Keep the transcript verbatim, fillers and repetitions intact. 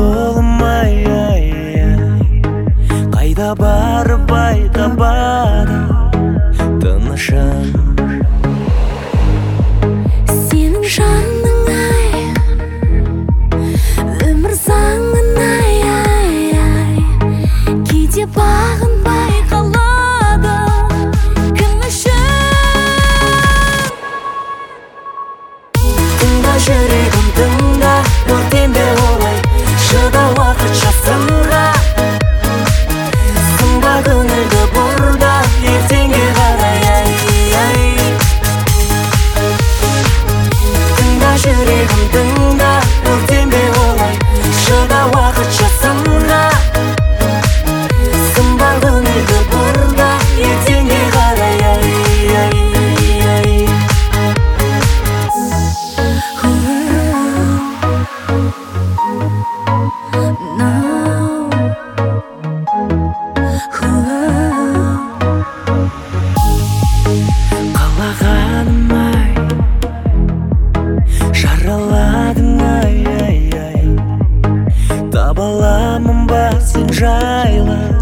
болмай, қайда барып байқамады тынышын. Сенің жаның ай, өмір заңын ай, ай, ай, кейде бағынбай қалады кім үшін. Тыңда жүрегім, тыңда, өртенбе олай, шыда уақытша сынға. Сынба көңілді бұрда, ертеңге қарай, ай, ай. Тыңда жүрегім, тыңда, өртенбе олай, шыда уақытша сынға. Сынба көңілді бұрда, ертеңге қарай, ай, ай, ай. Қалағаным ай, жараладың ай, ай, ай. Таба аламын ба сен жайлы